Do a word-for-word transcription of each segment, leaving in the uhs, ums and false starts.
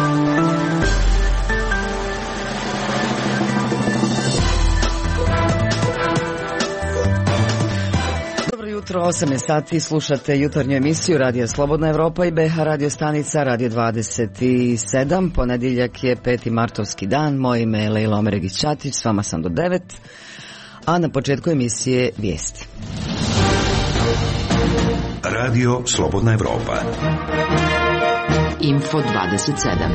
osam je sati, slušate jutarnju emisiju Radija Slobodna Evropa i B H radio stanica Radio dvadeset sedam. Ponedjeljak je peti martovski dan. Moje ime je Lejla Omeregić-Ćatić, s vama sam do devet, a na početku emisije vijesti. Radio Slobodna Evropa. Info dvadeset sedam.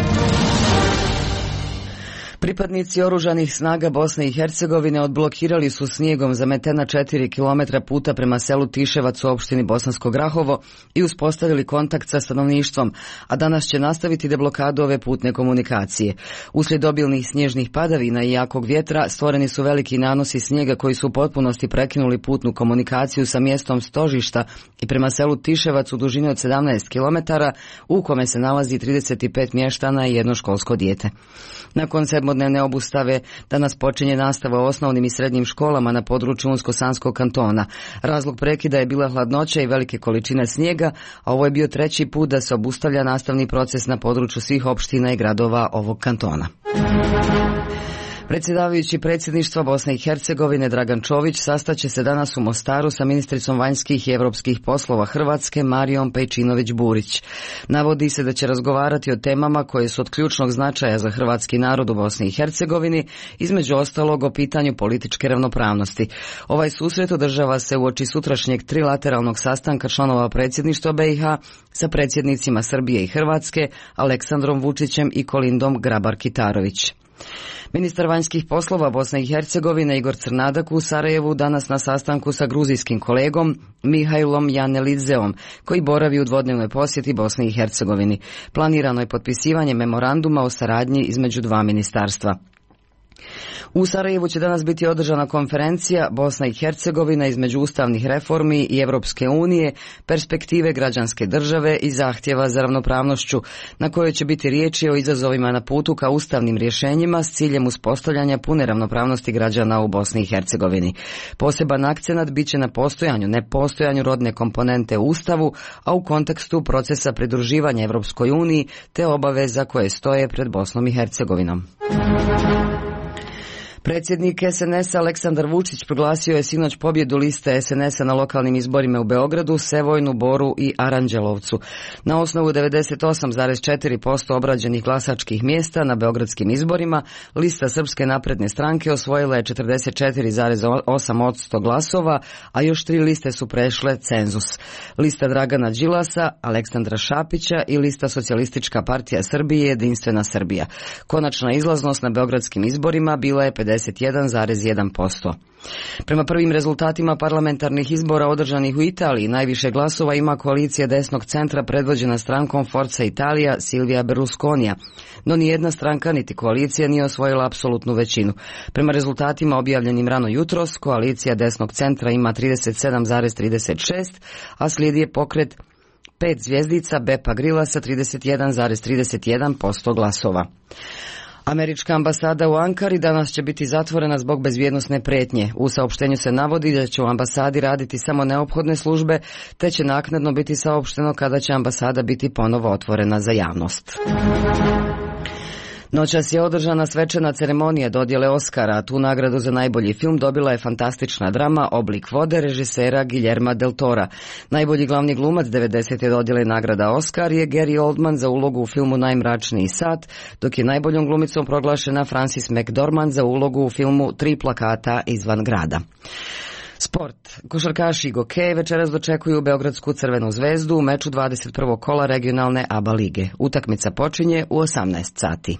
Pripadnici oružanih snaga Bosne i Hercegovine odblokirali su snijegom zametena četiri kilometra puta prema selu Tiševac u opštini Bosansko Grahovo i uspostavili kontakt sa stanovništvom, a danas će nastaviti deblokadu ove putne komunikacije. Uslijed obilnih snježnih padavina i jakog vjetra stvoreni su veliki nanosi snijega koji su u potpunosti prekinuli putnu komunikaciju sa mjestom stožišta i prema selu Tiševac u dužini od sedamnaest kilometara, u kome se nalazi trideset pet mještana i jedno školsko dijete. Nakon sedmodnevne obustave danas počinje nastava u osnovnim i srednjim školama na području Unsko-Sanskog kantona. Razlog prekida je bila hladnoća i velike količine snijega, a ovo je bio treći put da se obustavlja nastavni proces na području svih opština i gradova ovog kantona. Predsjedavajući predsjedništva Bosne i Hercegovine Dragan Čović sastaće se danas u Mostaru sa ministricom vanjskih i europskih poslova Hrvatske Marijom Pejčinović-Burić. Navodi se da će razgovarati o temama koje su od ključnog značaja za hrvatski narod u Bosni i Hercegovini, između ostalog o pitanju političke ravnopravnosti. Ovaj susret održava se uoči sutrašnjeg trilateralnog sastanka članova predsjedništva B i H sa predsjednicima Srbije i Hrvatske, Aleksandrom Vučićem i Kolindom Grabar-Kitarović. Ministar vanjskih poslova Bosne i Hercegovine Igor Crnadak u Sarajevu danas na sastanku sa gruzijskim kolegom Mihajlom Janelidzeom, koji boravi u dvodnevnoj posjeti Bosni i Hercegovini. Planirano je potpisivanje memoranduma o saradnji između dva ministarstva. U Sarajevu će danas biti održana konferencija Bosna i Hercegovina između ustavnih reformi i Evropske unije, perspektive građanske države i zahtjeva za ravnopravnošću, na kojoj će biti riječi o izazovima na putu ka ustavnim rješenjima s ciljem uspostavljanja pune ravnopravnosti građana u Bosni i Hercegovini. Poseban akcenat bit će na postojanju, nepostojanju rodne komponente u Ustavu, a u kontekstu procesa pridruživanja Evropskoj uniji te obaveza koje stoje pred Bosnom i Hercegovinom. Predsjednik S N S-a Aleksandar Vučić proglasio je sinoć pobjedu liste S N S-a na lokalnim izborima u Beogradu, Sevojnu, Boru i Aranđelovcu. Na osnovu devedeset osam zarez četiri posto obrađenih glasačkih mjesta na beogradskim izborima, lista Srpske napredne stranke osvojila je četrdeset četiri zarez osam posto glasova, a još tri liste su prešle cenzus. Lista Dragana Đilasa, Aleksandra Šapića i lista Socijalistička partija Srbije Jedinstvena Srbija. Konačna izlaznost na beogradskim izborima bila je pedeset jedan zarez jedan posto. Prema prvim rezultatima parlamentarnih izbora održanih u Italiji, najviše glasova ima koalicija desnog centra predvođena strankom Forza Italia Silvija Berlusconija, no nijedna stranka niti koalicija nije osvojila apsolutnu većinu. Prema rezultatima objavljenim rano jutros, koalicija desnog centra ima trideset sedam zarez trideset šest, a slijedi je pokret pet zvjezdica Bepa Grila sa trideset jedan zarez trideset jedan posto glasova. Američka ambasada u Ankari danas će biti zatvorena zbog bezbjednosne prijetnje. U saopštenju se navodi da će u ambasadi raditi samo neophodne službe, te će naknadno biti saopšteno kada će ambasada biti ponovo otvorena za javnost. Noćas je održana svečana ceremonija dodjele Oskara, a tu nagradu za najbolji film dobila je fantastična drama Oblik vode režisera Guillerma del Tora. Najbolji glavni glumac devedesete dodjele nagrada Oskar je Gary Oldman za ulogu u filmu Najmračniji sat, dok je najboljom glumicom proglašena Frances McDormand za ulogu u filmu Tri plakata izvan grada. Sport. Košarkaši i Gokej večeras dočekuju Beogradsku Crvenu zvezdu u meču dvadeset prvog kola regionalne A B A lige. Utakmica počinje u osamnaest sati.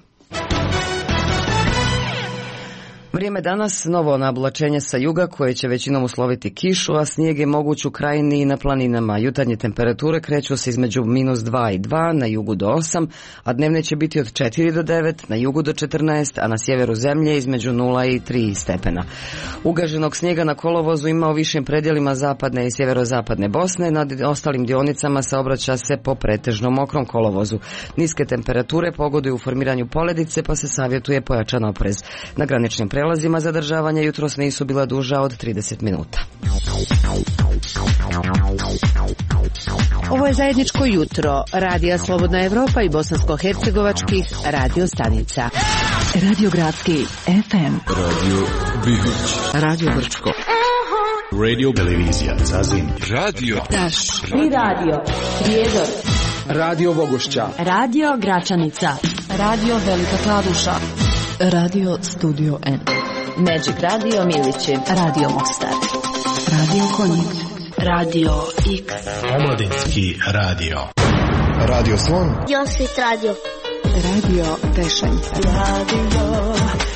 Vrijeme danas, novo nablačenje sa juga koje će većinom usloviti kišu, a snijeg je moguć u krajini i na planinama. Jutarnje temperature kreću se između minus dva i dva, na jugu do osam, a dnevne će biti od četiri do devet, na jugu do četrnaest, a na sjeveru zemlje između nula i tri stepena. Ugaženog snijega na kolovozu ima u višim predjelima zapadne i sjeverozapadne Bosne, na ostalim dionicama saobraća se po pretežno mokrom kolovozu. Niske temperature pogoduju u formiranju poledice, pa se savjetuje pojačan oprez. Na graničnim prelazima zadržavanja jutros nisu bila duža od trideset minuta. Ovo je zajedničko jutro Radija Slobodna Evropa i bosansko-hercegovačkih radio stanica. Radio Gradski F M, Radio Bihoć, Radio Brčko, Radio Televizija Zazin, Radio Taš, Tri radio Prijedor, Radio Vogošća, Radio Gračanica, Radio Velika Kladuša, Radio Studio N, Magic Radio Milići, Radio Mostar, Radio Konjic, Radio X, Omladinski radio, Radio Slon, Josvit Radio, Radio Tešanj, Radio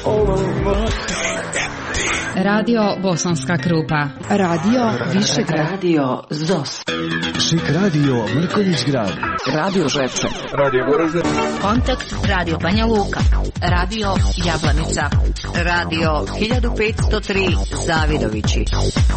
Radio Bosanska Krupa, Radio Višegrad, Radio Zos, Šik Radio Mrkonjić Grad, Radio Žepče, Radio Goražde, Kontakt Radio Banja Luka, Radio Jablanica, Radio hiljadu petsto tri Zavidovići.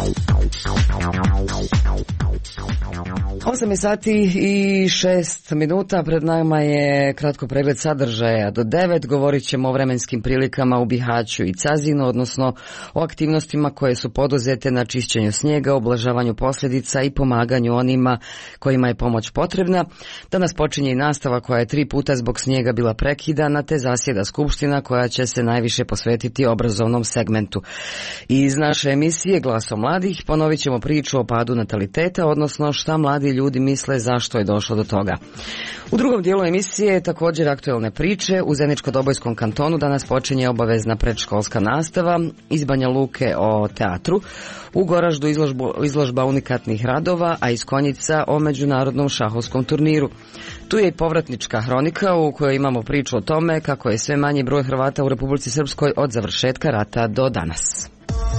osam sati i šest minuta, pred nama je kratko pregled sadržaja. Do devet govorit ćemo o vremenskim prilikama u Bihaću i Cazinu, odnosno o aktivnostima koje su poduzete na čišćenju snijega, oblažavanju posljedica i pomaganju onima kojima je pomoć potrebna. Danas počinje i nastava koja je tri puta zbog snijega bila prekidana, te zasjeda skupština koja će se najviše posvetiti obrazovnom segmentu. I iz naše emisije Glaso mladih ponovit ćemo priču o padu nataliteta, odnosno šta mladi ljudi misle zašto je došlo do toga. U drugom dijelu emisije također aktuelne priče. U Zeničko-Dobojskom kantonu danas počinje obavezna predškolska nastava, iz Banja Luke o teatru, u Goraždu izložbu, izložba unikatnih radova, a iz Konjica o međunarodnom šahovskom turniru. Tu je i povratnička hronika u kojoj imamo priču o tome kako je sve manji broj Hrvata u Republici Srpskoj od završetka rata do danas.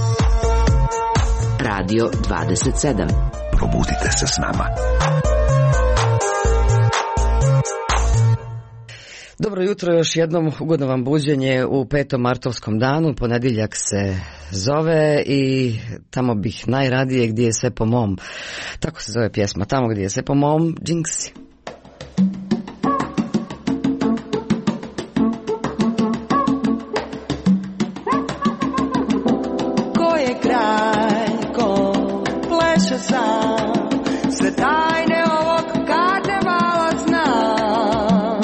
Radio dvadeset sedam. Probudite se s nama. Dobro jutro, još jednom ugodno vam buđenje u petom martovskom danu, ponedjeljak se zove i tamo bih najradije gdje je sve po mom. Tako se zove pjesma, tamo gdje je sve po mom, Jinxi. Ko je kraj, ko pleše sam, sve tajne ovog karnevala znam.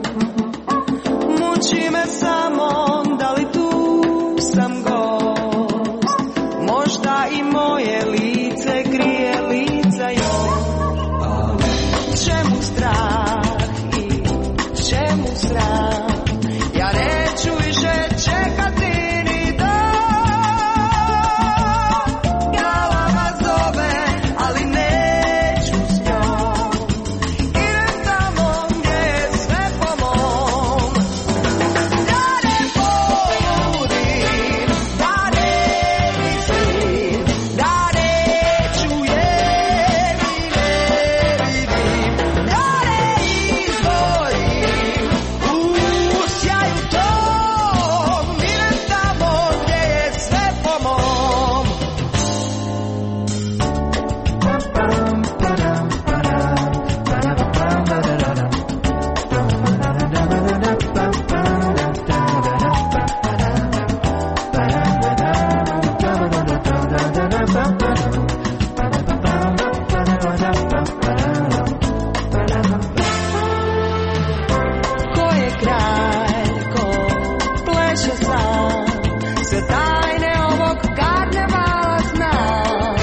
Muči me samo, da li tu sam gost, možda i moje lice krije lica još. Čemu strah i čemu sram, ja neću više čekati ni dan. Galama zove, ali neću s njom, idem tamo gdje je sve po mom. Da ne poludim, da ne mislim, da neću je ni ne vidim, da ne izgorim u sjaju tom, idem tamo gdje je sve po mom. Ko je kraj, ko pleše sam, sve tajne ovog karnevala znam.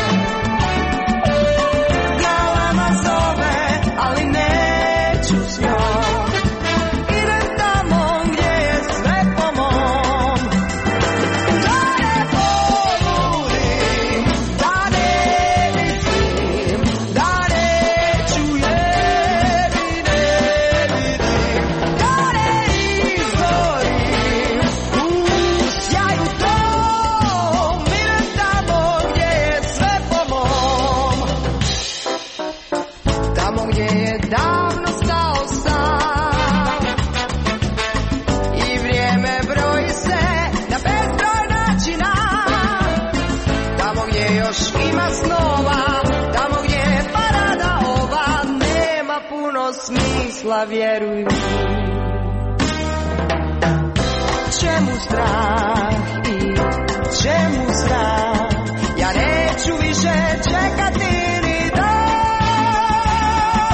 Galama zove, ali neću s njom, idem tamo gdje je sve po mom. Da ne poludim, da ne mislim, da neću je ni ne vidim, da ne izgorim u sjaju tom, idem tamo gdje je sve po mom. Tamo gdje je davno stao sam i vrijeme broji se na bezbroj načina. Tamo gdje još ima snova, tamo gdje je parada ova, nema puno smisla, vjeruj mi. Čemu strah i čemu sram, ja neću više čekati ni dan.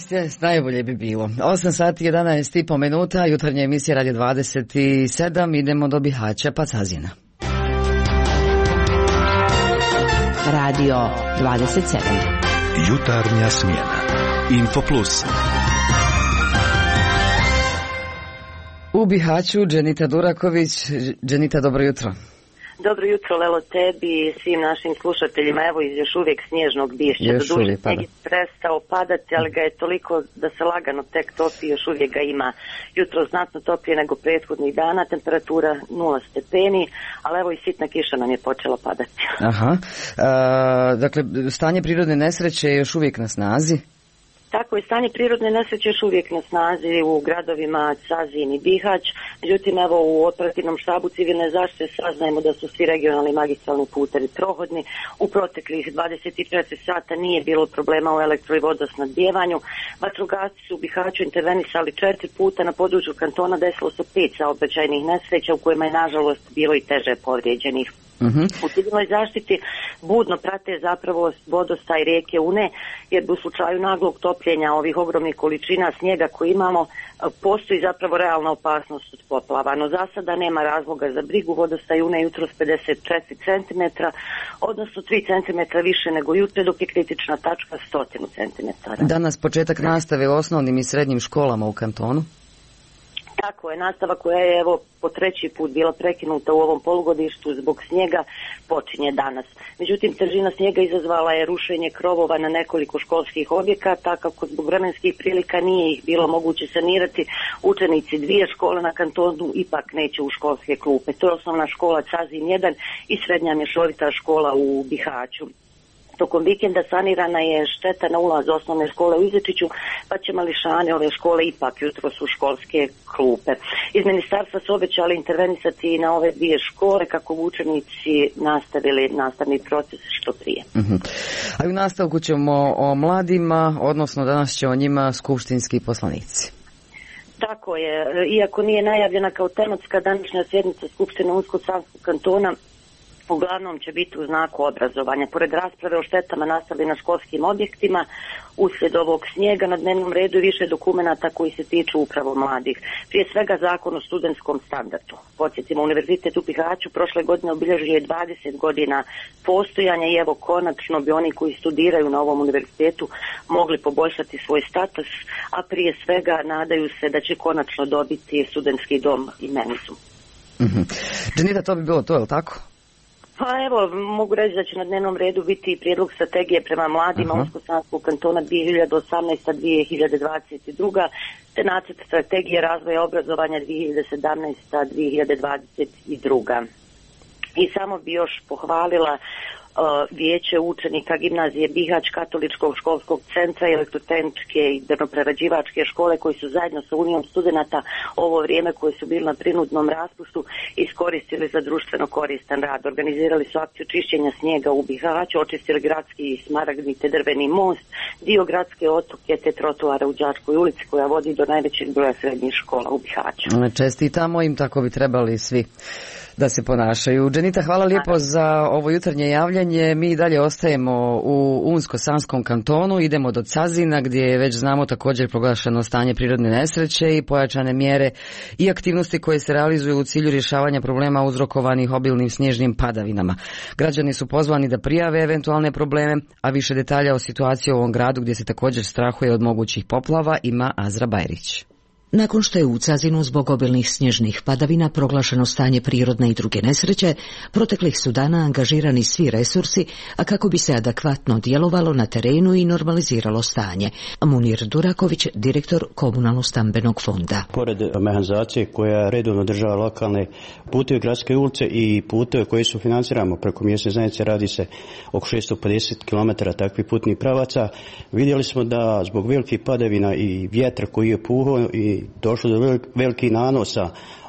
Jest, jest, najbolje bi bilo. osam sati jedanaest i po minuta, jutarnja emisija Radio dvadeset sedam, idemo do Bihaća pa Cazina. Radio dvadeset sedam. Jutarnja smjena. Info Plus. U Bihaću Dženita Duraković. Dženita, dobro jutro. Dobro jutro, Lelo, tebi i svim našim slušateljima. Evo iz još uvijek snježnog Bišća. Još Doduše, uvijek pada. snijeg je prestao padati, ali ga je toliko da se lagano tek topi, još uvijek ga ima. Jutro znatno toplije nego prethodnih dana, temperatura nula stepeni, ali evo i sitna kiša nam je počela padati. Aha. A, dakle, stanje prirodne nesreće je još uvijek na snazi. Tako je, stanje prirodne nesreće još uvijek na snazi u gradovima Cazin i Bihać. Međutim, evo u operativnom štabu civilne zaštite saznajemo da su svi regionalni magistralni putevi prohodni. U proteklih dvadeset četiri sata nije bilo problema u elektro i vodosnabdijevanju. Vatrogasci su u Bihaću intervenisali četiri puta. Na području kantona desilo se pet saobraćajnih nesreća u kojima je nažalost bilo i teže povrijeđenih. Uh-huh. U civilnoj zaštiti budno prate zapravo vodostaj rijeke Une, jer u slučaju naglog topljenja ovih ogromnih količina snijega koje imamo, postoji zapravo realna opasnost od poplava. No za sada nema razloga za brigu. Vodostaj Une jutros pedeset četiri centimetra, odnosno tri centimetra više nego juče, dok je kritična tačka sto centimetara. Danas početak nastave u osnovnim i srednjim školama u kantonu. Tako je, nastava koja je evo po treći put bila prekinuta u ovom polugodištu zbog snijega počinje danas. Međutim, težina snijega izazvala je rušenje krovova na nekoliko školskih objekata, kako zbog vremenskih prilika nije ih bilo moguće sanirati. Učenici dvije škole na kantonu ipak neće u školske klupe. To je osnovna škola Cazin jedan i srednja mješovita škola u Bihaću. Tokom vikenda sanirana je šteta na ulaz osnovne škole u Izečiću, pa će mališane ove škole ipak jutros u školske klupe. Iz ministarstva su obećali intervenisati na ove dvije škole kako bi učenici nastavili nastavni proces što prije. Uh-huh. A u nastavku ćemo o mladima, odnosno danas će o njima skupštinski poslanici. Tako je, iako nije najavljena kao tematska današnja sjednica Skupštine Unsko-Sanskog kantona, uglavnom će biti u znaku obrazovanja. Pored rasprave o štetama nastali na školskim objektima, uslijed ovog snijega na dnevnom redu i više dokumenata koji se tiču upravo mladih. Prije svega zakon o studentskom standardu. Podsjetimo, Univerzitet u Bihaću prošle godine obilježio je dvadeset godina postojanja i evo konačno bi oni koji studiraju na ovom univerzitetu mogli poboljšati svoj status, a prije svega nadaju se da će konačno dobiti studentski dom i menicu. Mm-hmm. Dženita, to bi bilo to, je li tako? Pa evo, mogu reći da će na dnevnom redu biti prijedlog strategije prema mladima Unsko-Sanskog kantona dvije hiljade osamnaesta do dvije hiljade dvadeset druga te nacrt strategije razvoja obrazovanja dvije hiljade sedamnaesta do dvije hiljade dvadeset druga. I samo bi još pohvalila uh, vijeće učenika gimnazije Bihać, Katoličkog školskog centra i elektrotehničke i drvoprerađivačke škole koji su zajedno sa Unijom studenata ovo vrijeme koje su bili na prinudnom raspustu iskoristili za društveno koristan rad. Organizirali su akciju čišćenja snijega u Bihaću, očistili gradski smaragdni te drveni most, dio gradske otoke te trotoara u Đačkoj ulici koja vodi do najvećeg broja srednjih škola u Bihaću. Čestitamo im, tako bi trebali svi da se ponašaju. Dženita, hvala lijepo za ovo jutarnje javljanje. Mi dalje ostajemo u Unsko-Sanskom kantonu, idemo do Cazina gdje je već znamo također proglašeno stanje prirodne nesreće i pojačane mjere i aktivnosti koje se realizuju u cilju rješavanja problema uzrokovanih obilnim snježnim padavinama. Građani su pozvani da prijave eventualne probleme, a više detalja o situaciji u ovom gradu gdje se također strahuje od mogućih poplava ima Azra Bajrić. Nakon što je u Cazinu zbog obilnih snježnih padavina proglašeno stanje prirodne i druge nesreće, proteklih su dana angažirani svi resursi, a kako bi se adekvatno djelovalo na terenu i normaliziralo stanje. Munir Duraković, direktor Komunalno-stambenog fonda. Pored mehanizacije koja redovno održava lokalne puteve, gradske ulice i puteve koje su financiramo preko mjesne zajednice, radi se oko šesto pedeset kilometara takvih putnih pravaca, vidjeli smo da zbog velikih padavina i vjetra koji je puhao i došlo do velikih nanosa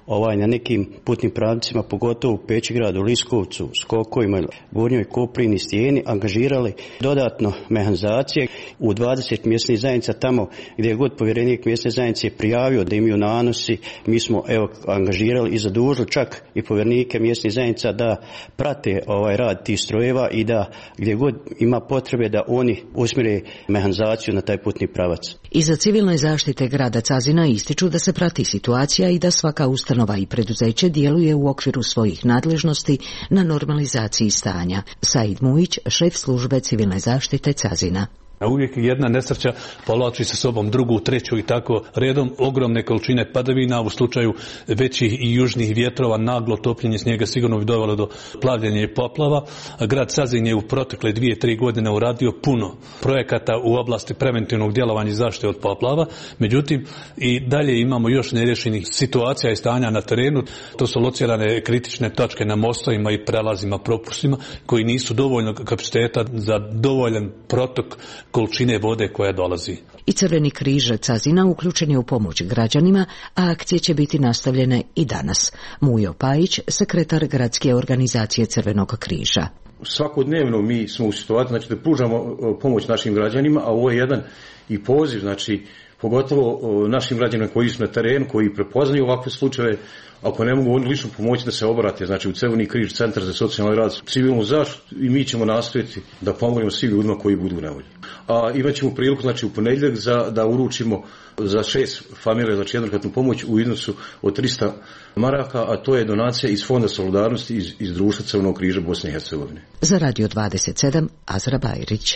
ovaj, na nekim putnim pravcima, pogotovo u Pećigradu, Liskovcu, Skokovima, Gornjoj Koprini, Stijeni, angažirali dodatno mehanizacije u dvadeset mjesnih zajednica. Tamo gdje je god povjerenik mjesne zajednice prijavio da imaju nanosi, mi smo evo angažirali i zadužili čak i povjernike mjesnih zajednica da prate ovaj rad tih strojeva i da gdje god ima potrebe da oni usmjere mehanizaciju na taj putni pravac. Iza civilne zaštite grada Cazina ističu da se prati situacija i da svaka ustanova i preduzeće djeluje u okviru svojih nadležnosti na normalizaciji stanja. Said Mujić, šef službe civilne zaštite Cazina. Uvijek jedna nesreća povlači sa sobom drugu, treću i tako redom. Ogromne količine padavina u slučaju većih i južnih vjetrova, naglo topljenje snijega sigurno bi dovelo do plavljenja i poplava. Grad Cazin je u protekle dvije, tri godine uradio puno projekata u oblasti preventivnog djelovanja i zaštite od poplava. Međutim, i dalje imamo još neriješenih situacija i stanja na terenu. To su locirane kritične točke na mostovima i prelazima, propustima koji nisu dovoljno kapaciteta za dovoljan protok količine vode koja dolazi. I Crveni križ Cazina uključen je u pomoć građanima, a akcije će biti nastavljene i danas. Mujo Pajić, sekretar gradske organizacije Crvenog križa. Svakodnevno mi smo u situaciji, znači da pružamo pomoć našim građanima, a ovo je jedan i poziv, znači pogotovo našim građanima koji su na terenu, koji prepoznaju ovakve slučajeve, ako ne mogu oni lično pomoći da se obrate, znači u Crveni križ, Centar za socijalni rad, civilnu zaštitu, i mi ćemo nastojati da pomognemo svim ljudima koji budu u nevolji. A imat ćemo priliku, znači u ponedjeljak za, da uručimo za šest familija, znači jednokratnu pomoć u iznosu od trista maraka, a to je donacija iz Fonda solidarnosti iz, iz društva Crvenog križa Bosne i Hercegovine. Za Radio dvadeset sedam, Azra Bajrić.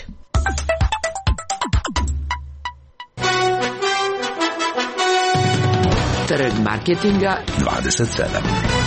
Trg marketinga dvadeset sedam.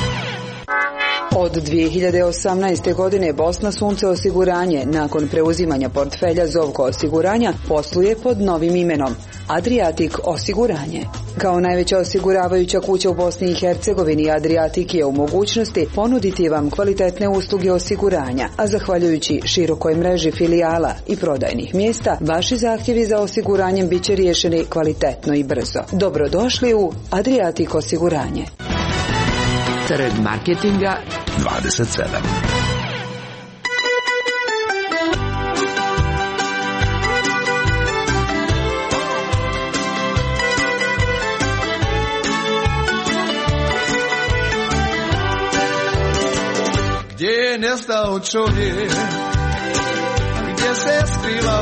Od dvije hiljade osamnaeste. godine Bosna Sunce osiguranje nakon preuzimanja portfelja Zovko osiguranja posluje pod novim imenom Adriatic osiguranje. Kao najveća osiguravajuća kuća u Bosni i Hercegovini, Adriatic je u mogućnosti ponuditi vam kvalitetne usluge osiguranja, a zahvaljujući širokoj mreži filijala i prodajnih mjesta, vaši zahtjevi za osiguranjem biće riješeni kvalitetno i brzo. Dobrodošli u Adriatic osiguranje. Trg marketinga dvadeset sedam. Gdje je nestao čovjek, gdje se skrivao,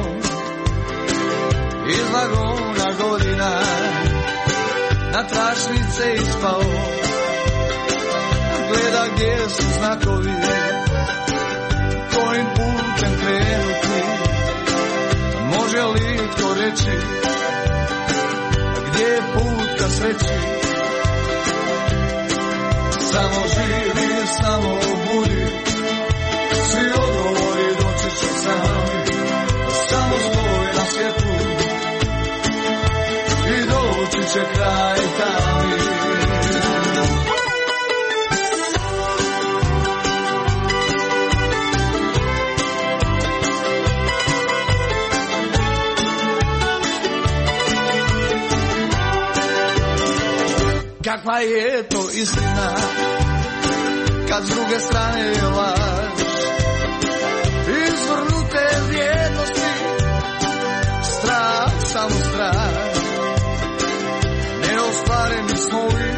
iz vagona godina, na tračnice ispao, gleda gdje su znakovi, kojim putem krenuti, može li to reći, gdje je put ka sreći, samo živi, samo budi, svi odgovori doći će sami, samo stoj na svjetlu i doći će kraj tami. Kakva je to istina, kad s druge strane je laž, izvrnute vrijednosti, strah, samo strah, neostvareni snovi,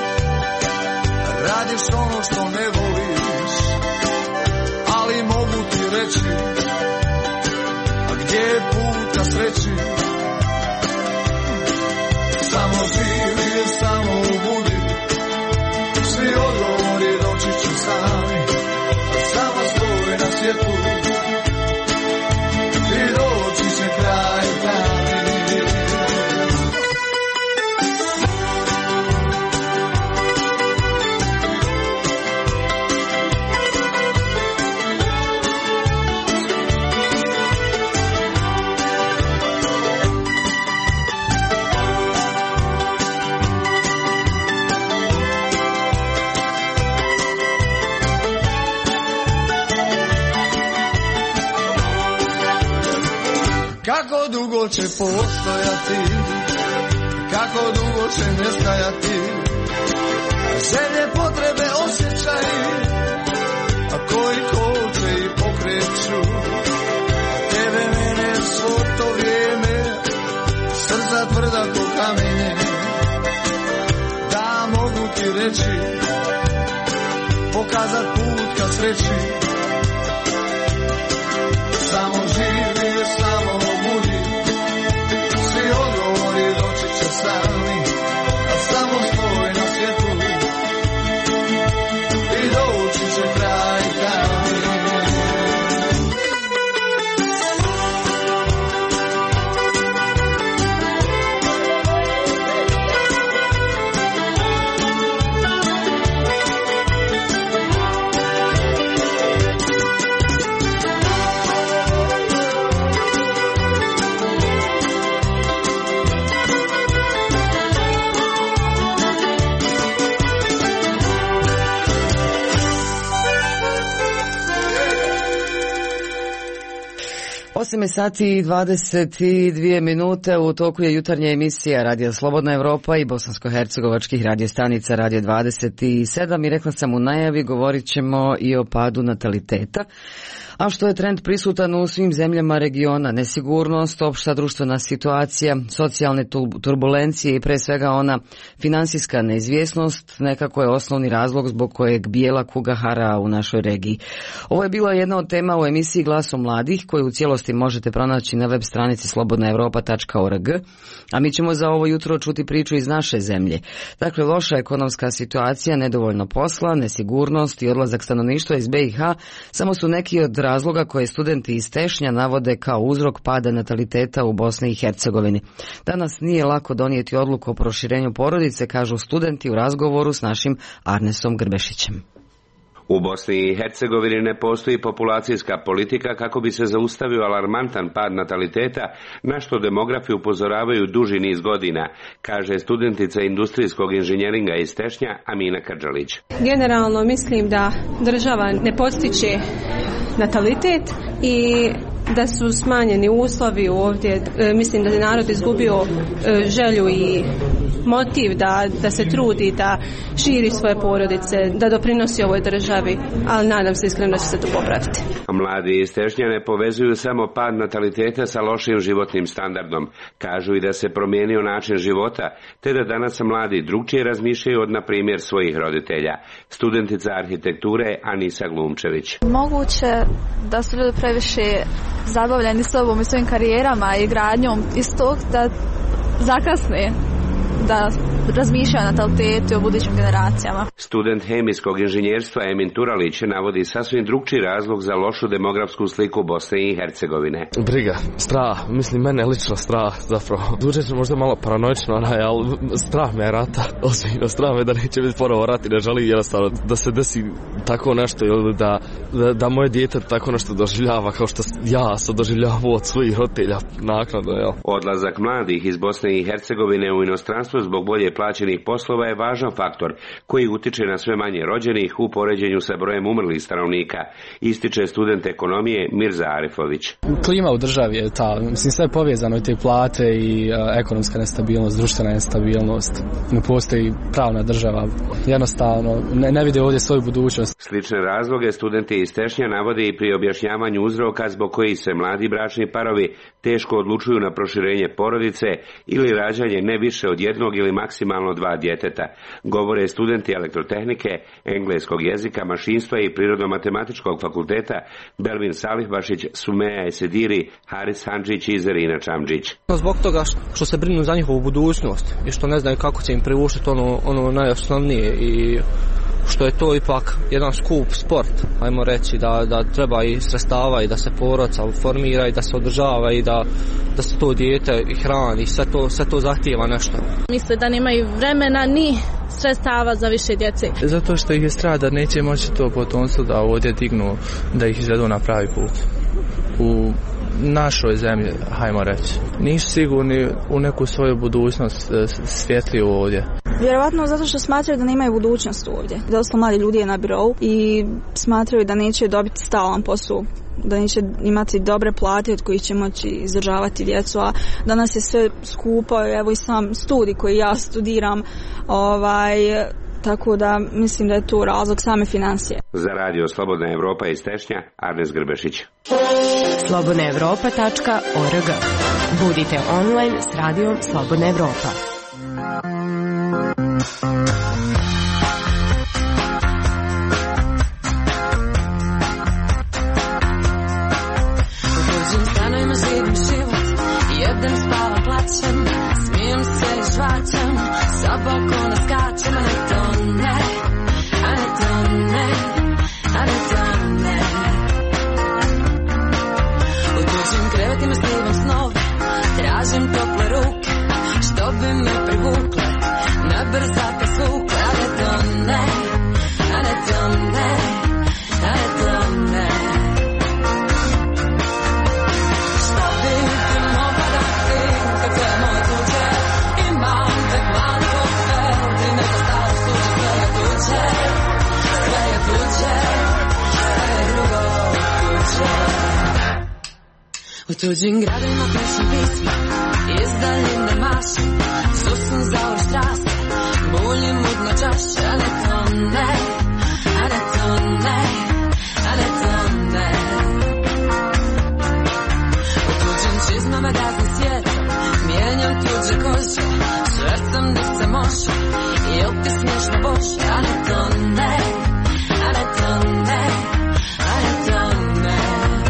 radiš ono što ne voliš, ali mogu ti reći, a gdje je put ka sreći, samo živi, samo budi, svi odgovori doći će sami, samo stoj na svijetu i doći će kraj tami. Kako dugo će postojati, kako dugo će nestajati, želje, potrebe, osjećaji, a koji koče i pokreću tebe, mene, svo to vrijeme, srca tvrda ko kamenje. Da mogu ti reći, pokazat put ka sreći, samo živi, samo budi, svi odgovori doći će sami, a samo stoj na svijetu i doći će kraj kami. osam sati i dvadeset dvije minute, u toku je jutarnja emisija Radio Slobodna Evropa i bosansko-hercegovačkih radiostanica Radio dvadeset sedam i rekla sam u najavi, govorit ćemo i o padu nataliteta. A što je trend prisutan u svim zemljama regiona, nesigurnost, opšta društvena situacija, socijalne turbulencije i pre svega ona finansijska neizvjesnost nekako je osnovni razlog zbog kojeg bijela kuga hara u našoj regiji. Ovo je bila jedna od tema u emisiji Glaso mladih koju u cijelosti možete pronaći na web stranici slobodna europa tačka org, a mi ćemo za ovo jutro čuti priču iz naše zemlje. Dakle, loša ekonomska situacija, nedovoljno posla, nesigurnost i odlazak stanovništva iz be i ha samo su neki od razloga koje studenti iz Tešnja navode kao uzrok pada nataliteta u Bosni i Hercegovini. Danas nije lako donijeti odluku o proširenju porodice, kažu studenti u razgovoru s našim Arnesom Grbešićem. U Bosni i Hercegovini ne postoji populacijska politika kako bi se zaustavio alarmantan pad nataliteta, na što demografi upozoravaju duži niz godina, kaže studentica industrijskog inženjeringa iz Tešnja Amina Kardžalić. Generalno mislim da država ne podstiče natalitet i da su smanjeni uslovi ovdje. E, mislim da je narod izgubio e, želju i motiv da, da se trudi, da širi svoje porodice, da doprinosi ovoj državi, ali nadam se iskreno da će se to popraviti. Mladi iz Tešnja ne povezuju samo pad nataliteta sa lošim životnim standardom. Kažu i da se promijenio način života, te da danas mladi drugčije razmišljaju od, na primjer, svojih roditelja. Studentica arhitekture Anisa Glumčević. Moguće da su ljudi previše zabavljeni sobom i svojim karijerama i gradnjom istog da zakasne da razmišljaju o natalitetu i o budućim generacijama. Student hemijskog inženjerstva Emin Turalić navodi sasvim drugčiji razlog za lošu demografsku sliku Bosne i Hercegovine. Briga, strah, mislim mene lično strah zapravo. Zvučet će možda malo paranoično, ali strah me je rata, ozbiljno strah me da neće biti ponovo rat i ne želi jednostavno da se desi tako nešto ili da, da, da moje dijete tako nešto doživljava kao što ja sam doživljavao od svojih roditelja naknadno. Jel? Odlazak mladih iz Bosne i Hercegovine u inostranstvo zbog bolje plaćenih poslova je važan faktor koji utiče na sve manje rođenih u poređenju sa brojem umrlih stanovnika, ističe student ekonomije Mirza Arifović. Klima u državi je ta, mislim sve je povezano i te plate i a, ekonomska nestabilnost, društvena nestabilnost. Ne postoji pravna država, jednostavno ne, ne vide ovdje svoju budućnost. Slične razloge studenti iz Tešnja navode i pri objašnjavanju uzroka zbog kojih se mladi bračni parovi teško odlučuju na proširenje porodice ili rađanje ne više od jednog ili maksimalno dva djeteta. Govore studenti elektrotehnike, engleskog jezika, mašinstva i prirodno-matematičkog fakulteta Belvin Salihbašić, Sumeja Esediri, Haris Handžić i Zerina Čamđić. Zbog toga što se brinu za njihovu budućnost i što ne znaju kako će im privušiti ono, ono najosnovnije i što je to ipak jedan skup sport, ajmo reći, da, da treba i sredstava i da se porodica formira i da se održava i da, da se to dijete i hrani, sve to, sve to zahtijeva nešto. Misle da nemaju vremena ni sredstava za više djece. Zato što ih je strah da neće moći to potomstvo da ovdje dignu, da ih izvedu na pravi put. U našoj zemlji, hajmo reći. Nisu sigurni u neku svoju budućnost svjetliju ovdje. Vjerovatno zato što smatraju da nemaju budućnost ovdje. Dosta mladi ljudi je na birou i smatraju da neće dobiti stalan posao, da neće imati dobre plate od kojih će moći izdržavati djecu, a danas je sve skupo. Evo i sam studij koji ja studiram, ovaj, tako da mislim da je to razlog same financije. Za radio Slobodna Evropa iz Tešnja, Arnes Grbešić. slobodna evropa tačka org. Budite online s radijom Slobodna Evropa. Jedem, spavam, plaćem, smijem se i žvaćem, sa balkona skačem, a ne to ne, a ne to ne, a ne to ne. U tuđim krevetima snivam snove, tražim tople ruke, što bi me privukle, na brzaka svukle, a ne to ne, a ne to ne, a ne to ne. U tuđim gradima pišem pisma, iz daljine mašem, susam za ove štrase, buljim mudno čaše, a ne to ne, a ne to ne, a ne to ne. U tuđim čizmama gazim svijetom, mijenjam tuđe kože, švercam dok se može, jel ti smiješno Bože, a ne to ne, a ne to ne, a ne to ne.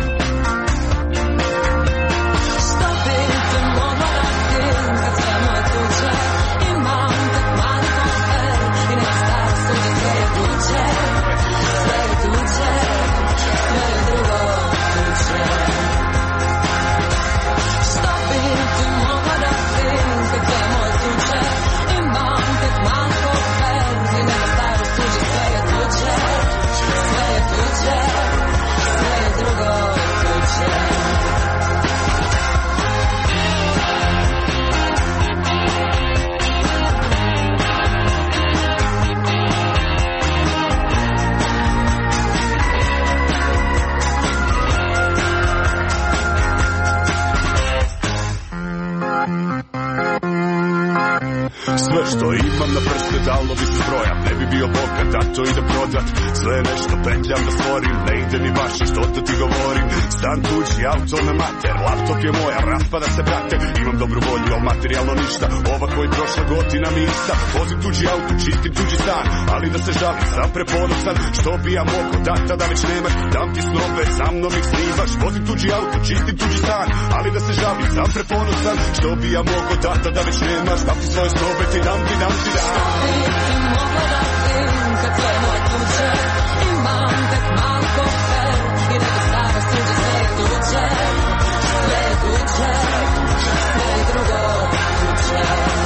Sve što imam na prste dalo bi se zbrojam, ne bi bio bogat, a to i da prodat. Sve nešto petljam da stvorim, ne ide mi baš što da ti govorim. Stan tuđi, auto na mater, laptop je moja, raspada se brate. Imam dobru volju, al materijalno ništa, ova koji prošla godina mi ista. Vozim tuđi auto, čistim tuđi stan, ali da se žalim, sam preponosan. Što bi ja mogo, tata da već nemaš, dam ti snove, sa mnom ih snimaš. Vozim tuđi auto, čistim tuđi stan, ali da se žalim, sam preponosan. Što bi ja mogo, tata da već nemaš, dam ti svoje snove, ti dam ti dam ti dam. Ti mogla da vidim kad sve moje tuđe, imam tek malo kofer i nego stava suđe, sve je tuđe, sve je tuđe, sve je drugo tuđe.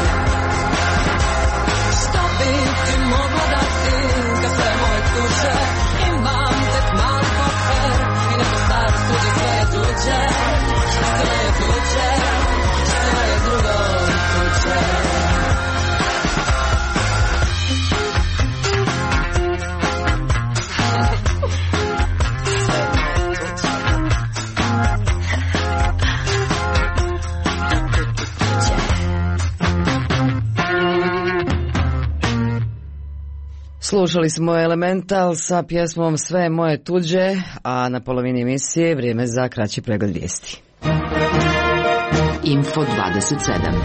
Što bi ti mogla da vidim kad sve moje tuđe, imam tek malo kofer i nego stava suđe, sve je tuđe, sve je tuđe, sve je drugo tuđe. Slušali smo Elemental sa pjesmom Sve moje tuđe, a na polovini emisije vrijeme za kraći pregled vijesti. Info dvadeset sedam.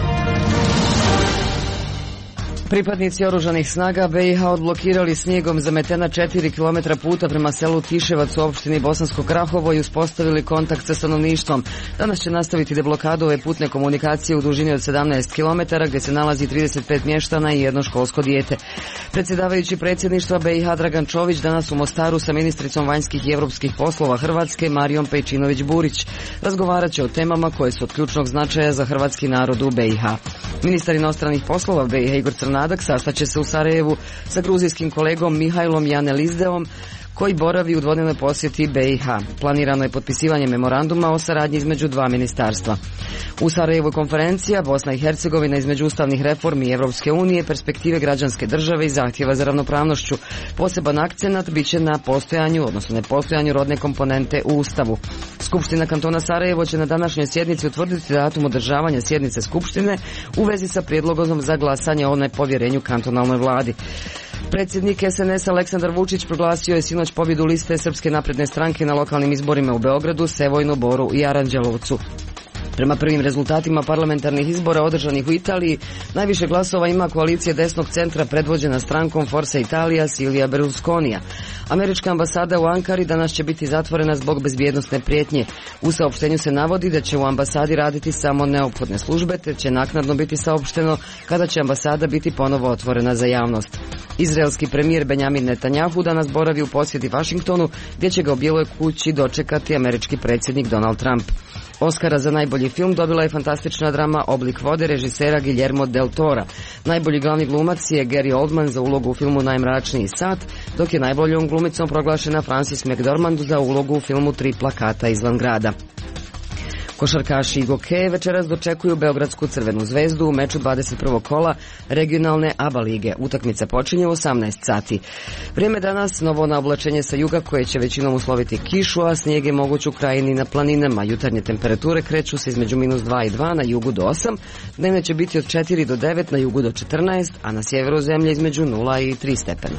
Pripadnici oružanih snaga B i H odblokirali snijegom zametena četiri kilometra puta prema selu Tiševac u opštini Bosansko Krahovo i uspostavili kontakt sa stanovništvom. Danas će nastaviti deblokadu ove putne komunikacije u dužini od sedamnaest kilometara gdje se nalazi trideset pet mještana i jedno školsko dijete. Predsjedavajući predsjedništva B i H Dragan Čović danas u Mostaru sa ministricom vanjskih i europskih poslova Hrvatske Marijom Pejčinović-Burić razgovarat će o temama koje su od ključnog značaja za hrvatski narod u B i H. Ministar inostranih poslova B i H Igor Crnadak sastaće se u Sarajevu sa gruzijskim kolegom Mihajlom Janelizdeom koji boravi u dvodnevnoj posjeti B i H. Planirano je potpisivanje memoranduma o saradnji između dva ministarstva. U Sarajevu konferencija Bosna i Hercegovina između ustavnih reformi i Evropske unije, perspektive građanske države i zahtjeva za ravnopravnošću. Poseban akcenat biće na postojanju, odnosno nepostojanju rodne komponente u Ustavu. Skupština kantona Sarajevo će na današnjoj sjednici utvrditi datum održavanja sjednice Skupštine u vezi sa prijedlogom za glasanje o nepovjerenju kantonalnoj vladi. Predsjednik es en esa Aleksandar Vučić proglasio je sinoć pobjedu liste Srpske napredne stranke na lokalnim izborima u Beogradu, Sevojnu, Boru i Aranđelovcu. Prema prvim rezultatima parlamentarnih izbora održanih u Italiji, najviše glasova ima koalicija desnog centra predvođena strankom Forza Italia Silvija Berlusconija. Američka ambasada u Ankari danas će biti zatvorena zbog bezbjednosne prijetnje. U saopštenju se navodi da će u ambasadi raditi samo neophodne službe, te će naknadno biti saopšteno kada će ambasada biti ponovo otvorena za javnost. Izraelski premijer Benjamin Netanjahu danas boravi u posjeti Vašingtonu, gdje će ga u Bijeloj kući dočekati američki predsjednik Donald Trump. Oskara za najbolji film dobila je fantastična drama Oblik vode režisera Guillermo del Tora. Najbolji glavni glumac je Gary Oldman za ulogu u filmu Najmračniji sat, dok je najboljom glumicom proglašena Frances McDormand za ulogu u filmu Tri plakata izvan grada. Košarkaši i gokeje večeras dočekuju Beogradsku Crvenu zvezdu u meču dvadeset prvog kola regionalne A B A lige. Utakmica počinje u osamnaest sati. Vrijeme danas, novo naoblačenje sa juga koje će većinom usloviti kišu, a snijeg je moguć u krajini na planinama. Jutarnje temperature kreću se između minus dva i dva, na jugu do osam, dnevne će biti od četiri do devet, na jugu do četrnaest, a na sjeveru zemlje između nula i tri stepena.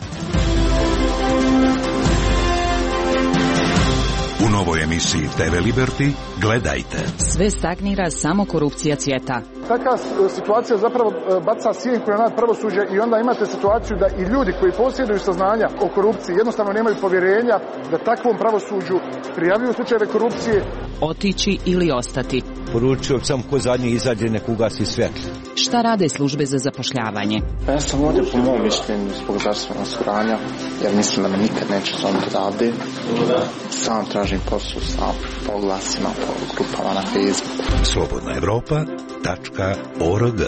U novoj emisiji te ve Liberty gledajte. Sve stagnira, samo korupcija cvjeta. Takva situacija zapravo baca sjenku na pravosuđe i onda imate situaciju da i ljudi koji posjeduju saznanja o korupciji jednostavno nemaju povjerenja da takvom pravosuđu prijavljuju slučajeve korupcije. Otići ili ostati. Poručio sam ko zadnji izađe nek ugasi svjetlo. Šta rade službe za zapošljavanje? Pa ja sam ovdje po mom mišljenju zbog zdravstvenog osiguranja, jer mislim da me nikad neće zvoniti odavde. Sam tražim posao, sam po oglasima, po grupama na Facebooku. Slobodna Evropa tačka org.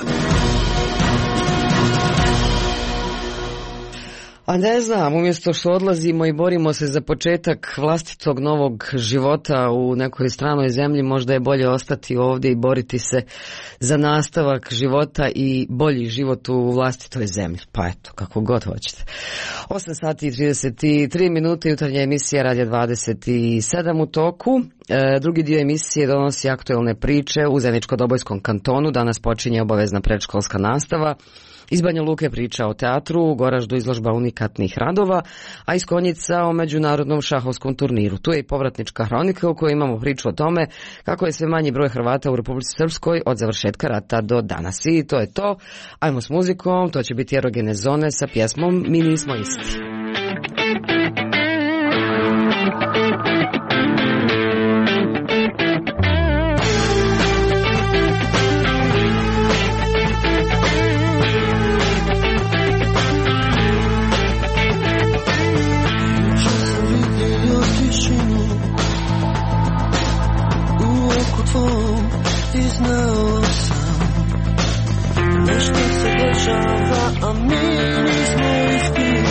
A ne znam, umjesto što odlazimo i borimo se za početak vlastitog novog života u nekoj stranoj zemlji, možda je bolje ostati ovdje i boriti se za nastavak života i bolji život u vlastitoj zemlji. Pa eto, kako god hoćete. osam sati i trideset tri minute, jutarnja emisija Radija dvadeset sedam u toku. E, drugi dio emisije donosi aktuelne priče u Zeničko-Dobojskom kantonu. Danas počinje obavezna predškolska nastava. Iz Banja Luke priča o teatru, u Goraždu izložba unikatnih radova, a iz Konjica o međunarodnom šahovskom turniru. Tu je i povratnička hronika u kojoj imamo priču o tome kako je sve manji broj Hrvata u Republici Srpskoj od završetka rata do danas. I to je to. Ajmo s muzikom, to će biti Erogene zone sa pjesmom Mi nismo isti. Znao sam, nešto se dešava, a mi nismo isti.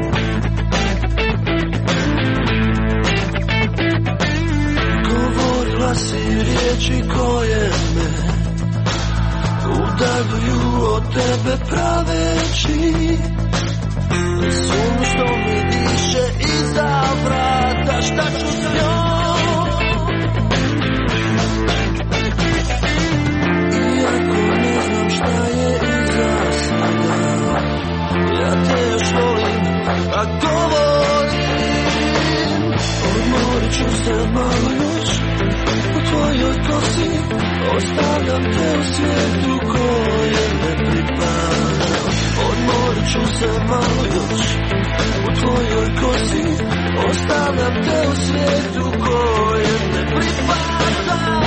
Govorila si riječi koje me udaljuju od tebe praveći sunu što mi diše iza vrata. Šta ću s njom? Šta je iza sada? Ja te još volim, a govorim. Odmorit ću se malo još u tvojoj kosi. Ostavljam te u svijetu koje ne pripada. Odmorit ću se malo još u tvojoj kosi. Ostavljam te u svijetu koje ne pripada.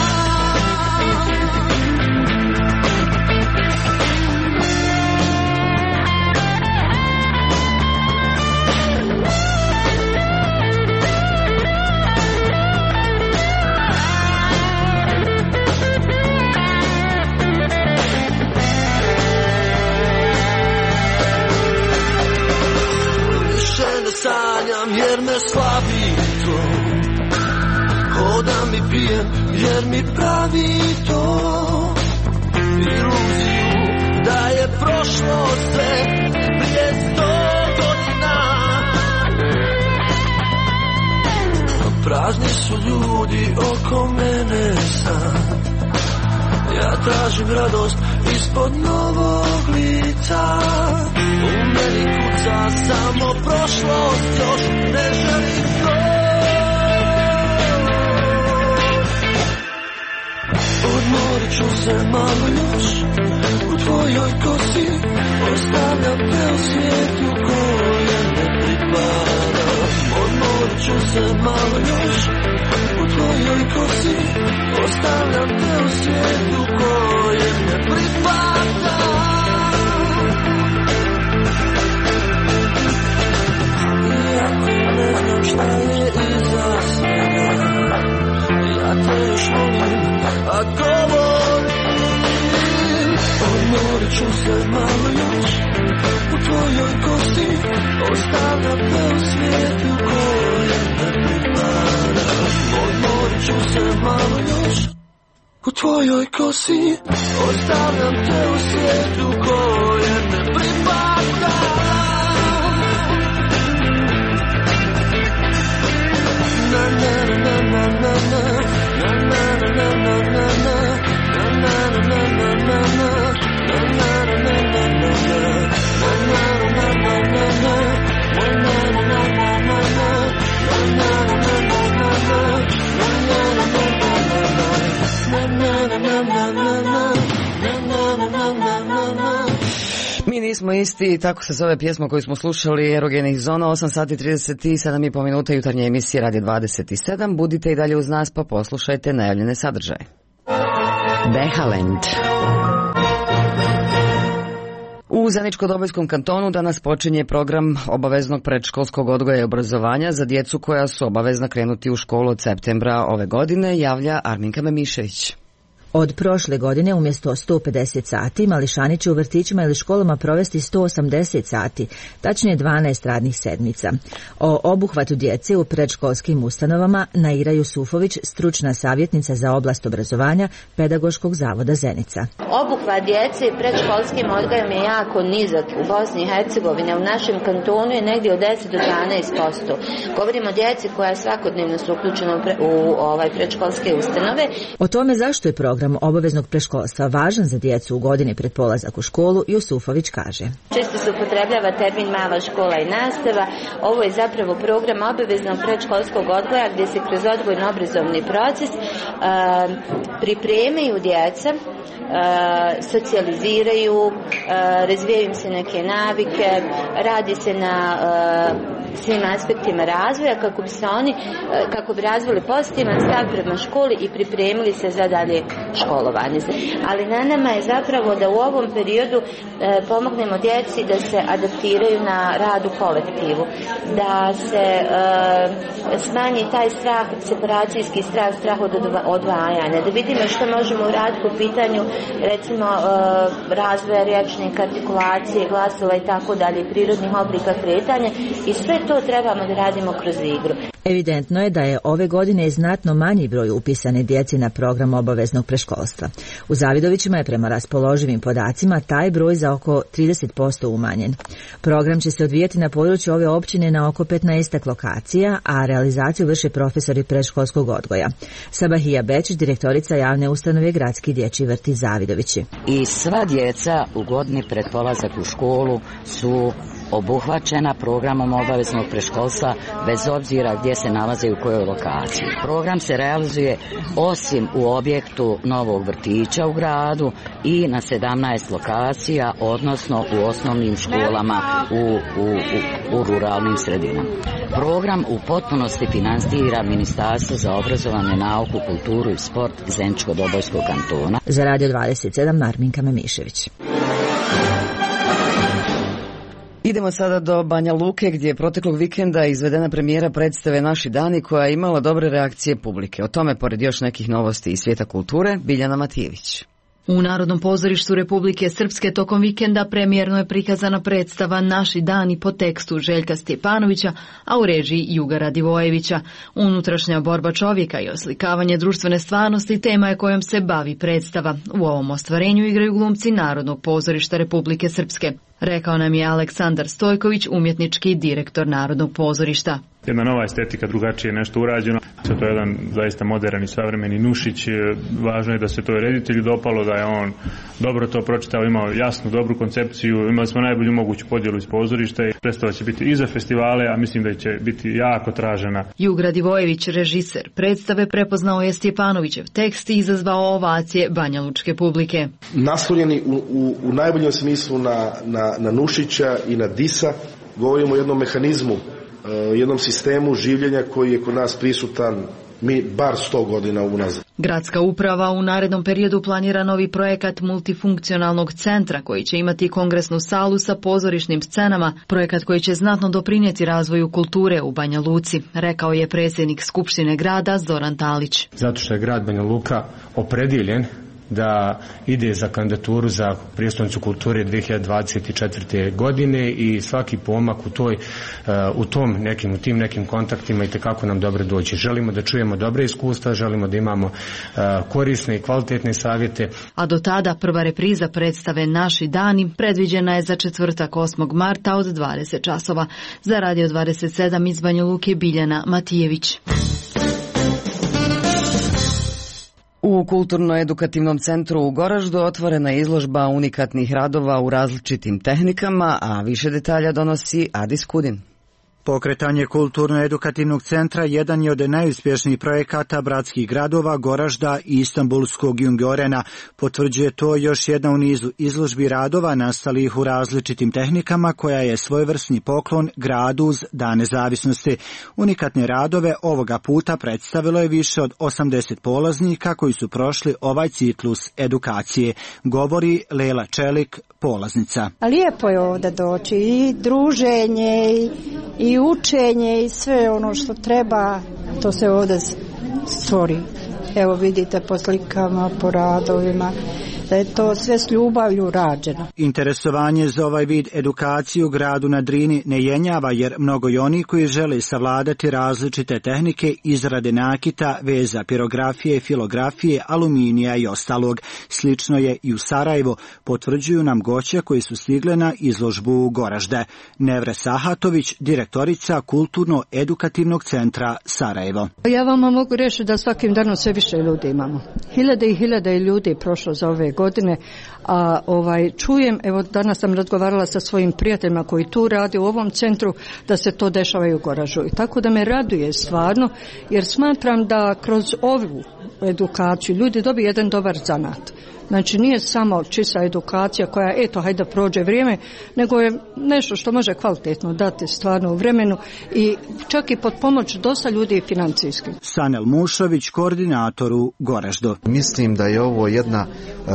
Sanjam jer me slabi to, hodam i pijem jer mi pravi to iluziju da je prošlo sve prije sto godina. Prazni su ljudi oko mene sad, Ja tražim radost ispod novog lica. U meni kuca samo prošlost, još ne želim to. Odmorit ću se malo još u tvojoj kosi. Ostavljam te u svijetu koje ne pripada. Odmorit ću se malo još u tvojoj kosi. Ostavljam te u svijetu koje ne pripada. Iako ne znam šta je iza svega, ja te još volim, a govorim. Odmorit ću se malo još u tvojoj kosi. Ostavljam te u svijetu koje ne pripada. Odmorit ću se malo još u tvojoj kosi. Ostavljam te u svijetu koje ne pripada. Na na na na na na. Na na na na na na. Na na na na na na. Na na na na na na. Na na na na na na. Na na na na na na. Na na na na na na. Na na na na na na. Mi nismo isti, tako se zove pjesma koju smo slušali, Erogenih zona, osam sati trideset sedam i pol minuta jutarnje emisije Radio dvadeset sedam. Budite i dalje uz nas pa poslušajte najavljene sadržaje. Behalend. U Zeničko-Dobojskom kantonu danas počinje program obaveznog predškolskog odgoja i obrazovanja za djecu koja su obavezna krenuti u školu od septembra ove godine, javlja Arminka Memišević. Od prošle godine umjesto sto pedeset sati mališani će u vrtićima ili školama provesti sto osamdeset sati, tačnije dvanaest radnih sedmica. O obuhvatu djece u predškolskim ustanovama Naira Jusufović, stručna savjetnica za oblast obrazovanja Pedagoškog zavoda Zenica. Obuhvat djece predškolskim odgojem je jako nizak u Bosni i Hercegovini, u našem kantonu je negdje od deset do dvanaest posto. Govorimo o djeci koja svakodnevno su uključena u, pre, u ovaj predškolske ustanove. O tome zašto je program obaveznog predškolstva važan za djecu u godini pred polazak u školu, Jusufović kaže. Često se upotrebljava termin mala škola i nastava. Ovo je zapravo program obaveznog predškolskog odgoja gdje se kroz odgojno-obrazovni proces uh, pripremaju djeca, Uh, socijaliziraju, uh, razvijaju im se neke navike, radi se na uh, svim aspektima razvoja kako bi se oni, uh, kako bi razvili pozitivan stav prema školi i pripremili se za dalje školovanje. Ali na nama je zapravo da u ovom periodu uh, pomognemo djeci da se adaptiraju na rad u kolektivu, da se uh, smanji taj strah, separacijski strah, strah od odvajanja, da vidimo što možemo uraditi po pitanju recimo razvoja riječnika, artikulacije, glasova i tako dalje, prirodnih oblika kretanja, i sve to trebamo da radimo kroz igru. Evidentno je da je ove godine znatno manji broj upisane djeci na program obaveznog predškolstva. U Zavidovićima je prema raspoloživim podacima taj broj za oko trideset posto umanjen. Program će se odvijati na području ove općine na oko petnaest lokacija, a realizaciju vrše profesori predškolskog odgoja. Sabahija Bečić, direktorica javne ustanove Gradski dječji vrtić Zavidovići. I sva djeca u godini pred polazak u školu su obuhvaćena programom obaveznog predškolstva bez obzira gdje se nalaze i u kojoj lokaciji. Program se realizuje osim u objektu novog vrtića u gradu i na sedamnaest lokacija, odnosno u osnovnim školama u, u, u, u ruralnim sredinama. Program u potpunosti finansira Ministarstvo za obrazovanje, nauku, kulturu i sport Zeničko-Dobojskog kantona. Za Radio dvadeset sedam Arminka Memišević. Idemo sada do Banja Luke gdje je proteklog vikenda izvedena premijera predstave Naši dani koja je imala dobre reakcije publike. O tome, pored još nekih novosti iz svijeta kulture, Biljana Matijević. U Narodnom pozorištu Republike Srpske tokom vikenda premijerno je prikazana predstava Naši dani po tekstu Željka Stjepanovića, a u režiji Juga Radivojevića. Unutrašnja borba čovjeka i oslikavanje društvene stvarnosti tema je kojom se bavi predstava. U ovom ostvarenju igraju glumci Narodnog pozorišta Republike Srpske. Rekao nam je Aleksandar Stojković, umjetnički direktor Narodnog pozorišta. Jedna nova estetika, drugačije nešto urađeno. To je jedan zaista modern i savremeni Nušić. Važno je da se to reditelju dopalo, da je on dobro to pročitao, imao jasnu, dobru koncepciju. Imali smo najbolju moguću podjelu iz pozorišta i predstava će biti i za festivale, a mislim da će biti jako tražena. Jugra Divojević, režiser predstave, prepoznao je Stjepanovićev tekst i izazvao ovacije banjalučke publike. Naslonjeni u, u, u najboljem smislu na, na, na Nušića i na Disa, govorimo o jednom mehanizmu, jednom sistemu življenja koji je kod nas prisutan mi bar sto godina unazad. Gradska uprava u narednom periodu planira novi projekat multifunkcionalnog centra koji će imati kongresnu salu sa pozorišnim scenama, projekat koji će znatno doprinijeti razvoju kulture u Banja Luci, rekao je predsjednik Skupštine grada Zoran Talić. Zato što je grad Banja Luka opredjeljen da ide za kandidaturu za prijestolnicu kulture dvije hiljade dvadeset četvrte. godine i svaki pomak u toj u tom nekim u tim nekim kontaktima itekako nam dobro dođe. Želimo da čujemo dobre iskustva, želimo da imamo korisne i kvalitetne savjete. A do tada prva repriza predstave Naši dani predviđena je za četvrtak osmog marta od dvadeset časova. Za Radio dvadeset sedam iz Banja Luke Biljana Matijević. U Kulturno-edukativnom centru u Goraždu otvorena je izložba unikatnih radova u različitim tehnikama, a više detalja donosi Adis Kudin. Pokretanje Kulturno-edukativnog centra jedan je od najuspješnijih projekata bratskih gradova Goražda i Istanbulskog Jungorena. Potvrđuje to još jedna u nizu izložbi radova nastalih u različitim tehnikama koja je svojevrsni poklon gradu uz Dan nezavisnosti. Unikatne radove ovoga puta predstavilo je više od osamdeset polaznika koji su prošli ovaj ciklus edukacije, govori Lela Čelik, polaznica. Lijepo je ovdje doći i druženje i, i učenje i sve ono što treba, to se ovdje stvori. Evo vidite po slikama, po radovima, da je to sve s ljubavlju rađeno. Interesovanje za ovaj vid edukacije u gradu na Drini ne jenjava jer mnogo i oni koji žele savladati različite tehnike izrade nakita, veza, pirografije, filografije, aluminija i ostalog. Slično je i u Sarajevu, potvrđuju nam goće koji su stigle na izložbu u Goražde. Nevre Sahatović, direktorica Kulturno-edukativnog centra Sarajevo. Ja vama mogu reći da svakim danom sve više ljudi imamo. Hiljade i hiljade ljudi je prošlo za ove godine, a ovaj čujem, evo danas sam razgovarala sa svojim prijateljima koji tu rade u ovom centru, da se to dešava i u Goražu. I tako da me raduje stvarno, jer smatram da kroz ovu edukaciju ljudi dobiju jedan dobar zanat. Znači nije samo čista edukacija koja, eto, hajde prođe vrijeme, nego je nešto što može kvalitetno dati stvarno u vremenu i čak i pod pomoć dosta ljudi financijski. Sanel Mušović, koordinator u Goraždu. Mislim da je ovo jedna uh,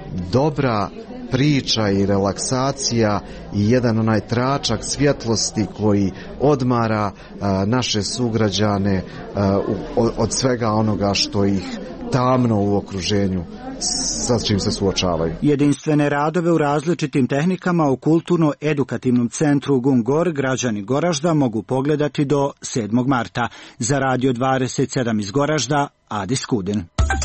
dobra priča i relaksacija i jedan onaj tračak svjetlosti koji odmara uh, naše sugrađane uh, od, od svega onoga što ih tamno u okruženju sa čim se suočavaju. Jedinstvene radove u različitim tehnikama u Kulturno-edukativnom centru Gungor građani Goražda mogu pogledati do sedmog marta. Za Radio dvadeset sedam iz Goražda, Adis Kudin.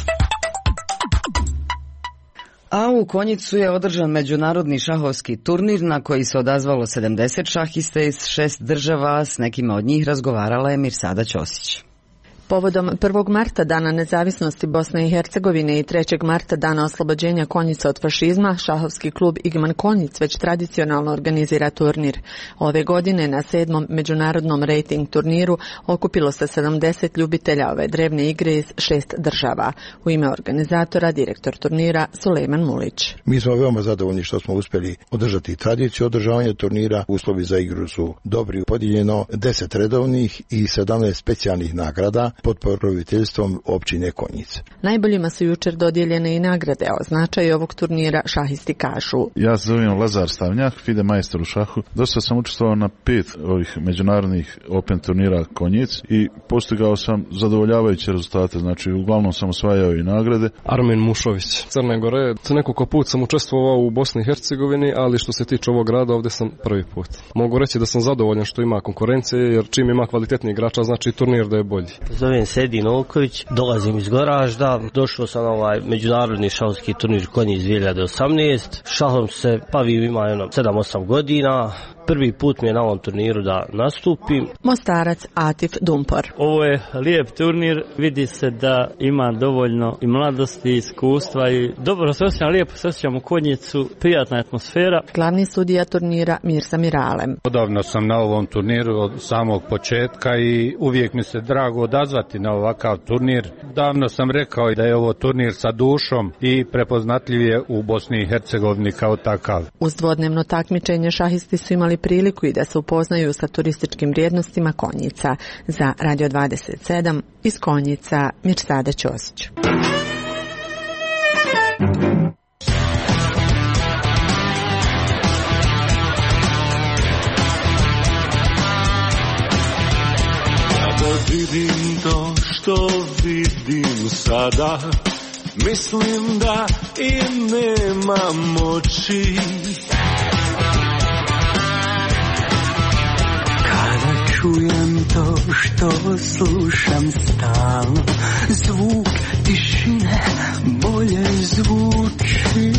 A u Konjicu je održan međunarodni šahovski turnir na koji se odazvalo sedamdeset šahista iz šest država, s nekima od njih razgovarala je Mirsada Ćosić. Povodom prvog marta Dana nezavisnosti Bosne i Hercegovine i trećeg marta Dana oslobođenja Konjica od fašizma, šahovski klub Igman Konjic već tradicionalno organizira turnir. Ove godine na sedmom međunarodnom rating turniru okupilo se sedamdeset ljubitelja ove drevne igre iz šest država. U ime organizatora direktor turnira Sulejman Mulić. Mi smo veoma zadovoljni što smo uspjeli održati tradiciju održavanja turnira. Uslovi za igru su dobri, podijeljeno deset redovnih i sedamnaest specijalnih nagrada pod pokroviteljstvom općine Konjic. Najboljima su jučer dodijeljene i nagrade, a o značaju ovog turnira šahisti kažu. Ja se zovem Lazar Stavnjak, fide majstor u šahu. Dosta sam učestvovao na pet ovih međunarodnih Open turnira Konjic i postigao sam zadovoljavajuće rezultate, znači uglavnom sam osvajao i nagrade. Armin Mušović, Crne Gore. Nekoliko put sam učestvovao u Bosni i Hercegovini, ali što se tiče ovog grada ovdje sam prvi put. Mogu reći da sam zadovoljan što ima konkurencije, jer čim ima kvalitetni igrača, znači turnir da je bolji. Zovem se Edin Olković, dolazim iz Goražda, došao sam na ovaj međunarodni šahovski turnir Konjic dvije hiljade osamnaeste. Šahom se bavim ima jedno sedam osam godina, Prvi put mi je na ovom turniru da nastupim. Mostarac Atif Dumpor. Ovo je lijep turnir, vidi se da ima dovoljno i mladosti, i iskustva i dobro se osjećam, lijepo se osjećam u Konjicu, prijatna atmosfera. Glavni sudija turnira Mirsa Miralem. Odavno sam na ovom turniru od samog početka i uvijek mi se drago odazvati na ovakav turnir. Davno sam rekao da je ovo turnir sa dušom i prepoznatljiv je u Bosni i Hercegovini kao takav. Uz dvodnevno takmičenje šahisti su imali priliku i da se upoznaju sa turističkim vrijednostima Konjica. Za Radio dvadeset sedam iz Konjica Mirsada Ćosić. Kada vidim to što vidim sada, mislim da i nemam moći. Kada čujem to što slušam stalno, zvuk tišine bolje zvuči.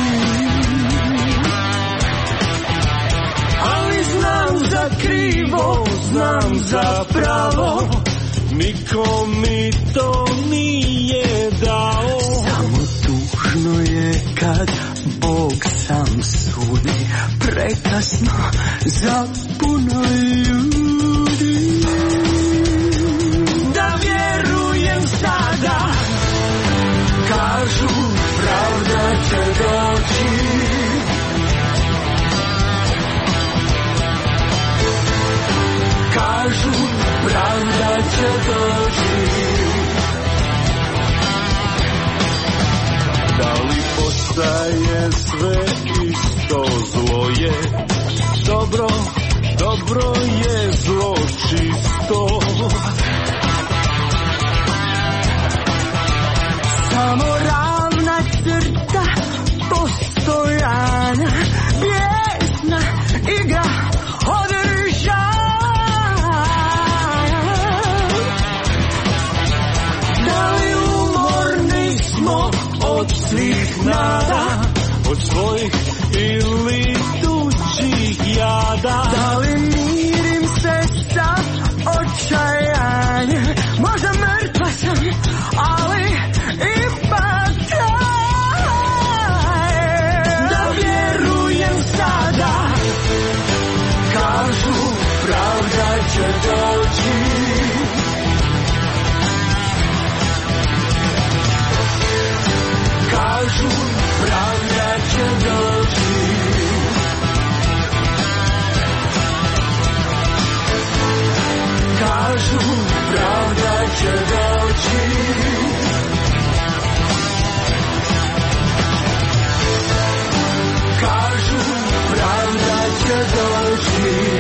Ali znam za krivo, znam za pravo, niko mi to nije dao. Samo tužno je kad Bog sam sudi, prekasno za puno ljudi. Da vjerujem sada, kažu pravda će doći. Kažu pravda će doći. Da li postaje sve isto, zlo je dobro, dobro je zlo čisto. Samo ravna crta postojanja, bijesna igra održanja. Da li umorni smo od svih nada, od svojih ili tuđih jada? Da li mirim se sa očajanjem? Možda mrtva sam, ali ipak trajem. Da vjerujem sada, kažu pravda će doći. Kažu pravda će doći. Kažu pravda će doći. Kažu pravda će doći.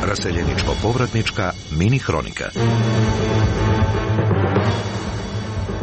Raseljeničko-povratnička mini hronika.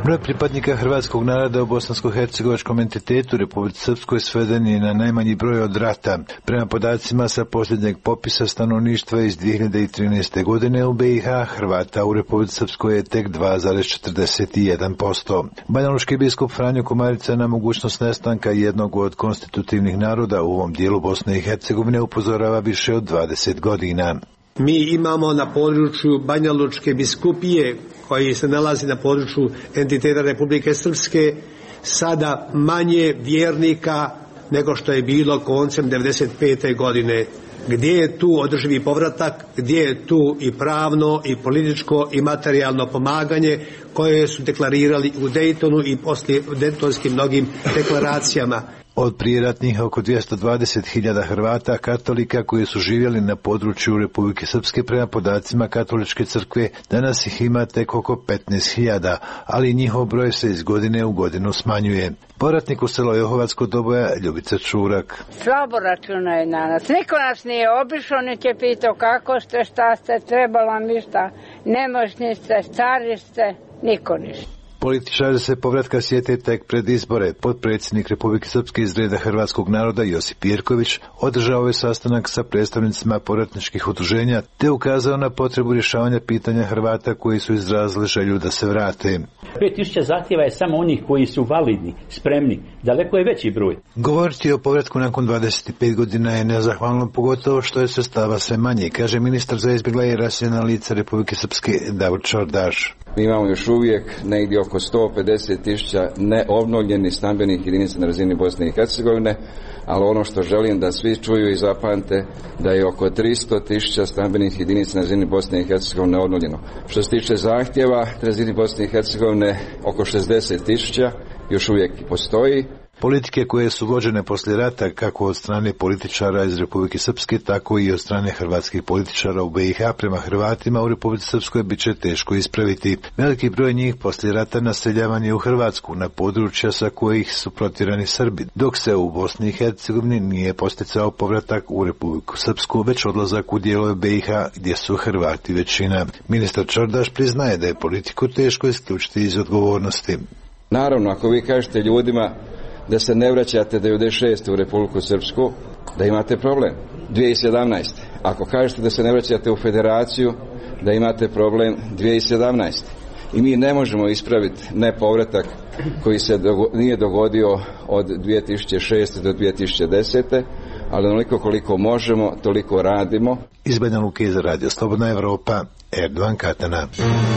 Broj pripadnika hrvatskog naroda u bosansko-hercegovačkom entitetu Republici Srpskoj sveden je na najmanji broj od rata. Prema podacima sa posljednjeg popisa stanovništva iz dvije hiljade trinaeste. godine u B i H Hrvata u Republici Srpskoj je tek dva zarez četrdeset jedan posto. Banjalučki biskup Franjo Komarica na mogućnost nestanka jednog od konstitutivnih naroda u ovom dijelu Bosne i Hercegovine upozorava više od dvadeset godina. Mi imamo na području Banjalučke biskupije, koji se nalazi na području entiteta Republike Srpske, sada manje vjernika nego što je bilo koncem devedeset pete. godine. Gdje je tu održivi povratak, gdje je tu i pravno, i političko, i materijalno pomaganje koje su deklarirali u Dejtonu i poslije u dejtonskim mnogim deklaracijama. Od prijeratnih oko dvjesto dvadeset hiljada Hrvata katolika koji su živjeli na području Republike Srpske prema podacima Katoličke crkve, danas ih ima tek oko petnaest hiljada, ali njihov broj se iz godine u godinu smanjuje. Povratnik u selo Johovatsko Doboja Ljubica Čurak. Slabo računaju na nas. Niko nas nije obišao, niti je pitao kako ste, šta ste, trebalo mi šta, nemoćni ste, stari ste, niko ništa. Političari se povratka sjete tek pred izbore. Potpredsjednik Republike Srpske iz reda hrvatskog naroda Josip Jerković održao je sastanak sa predstavnicima povratničkih udruženja te ukazao na potrebu rješavanja pitanja Hrvata koji su izrazili želju da se vrate. pet tisuća zahtjeva je samo onih koji su validni, spremni. Daleko je veći broj. Govoriti o povratku nakon dvadeset pet godina je nezahvalno, pogotovo što je sredstava sve manje, kaže ministar za izbjegla i raseljena lica Republike Srpske Davor Čordaš. Mi imamo još uvijek negdje oko sto pedeset tisuća neobnovljenih stambenih jedinica na razini Bosne i Hercegovine, ali ono što želim da svi čuju i zapamte da je oko tristo tisuća stambenih jedinica na razini Bosne i Hercegovine obnovljeno. Što se tiče zahtjeva na razini Bosne i Hercegovine, oko šezdeset tisuća još uvijek postoji. Politike koje su vođene poslije rata, kako od strane političara iz Republike Srpske, tako i od strane hrvatskih političara u B i H prema Hrvatima u Republici Srpskoj, bit će teško ispraviti. Veliki broj njih poslije rata naseljavan je u Hrvatsku, na područja sa kojih su protjerani Srbi, dok se u Bosni i Hercegovini nije posticao povratak u Republiku Srpsku, već odlazak u dijelove B i H gdje su Hrvati većina. Ministar Čordaš priznaje da je politiku teško isključiti iz odgovornosti. Naravno, ako vi kažete ljudima da se ne vraćate devedeset šeste. u Republiku Srpsku, da imate problem. dvije tisuće sedamnaeste. Ako kažete da se ne vraćate u Federaciju, da imate problem dvije tisuće sedamnaeste. I mi ne možemo ispraviti nepovratak koji se dogo- nije dogodio od dvije tisuće šeste. do dvije tisuće desete. ali onoliko koliko možemo, toliko radimo. Iz Banja Luke za Radio Slobodna Evropa, Erdovan Katana.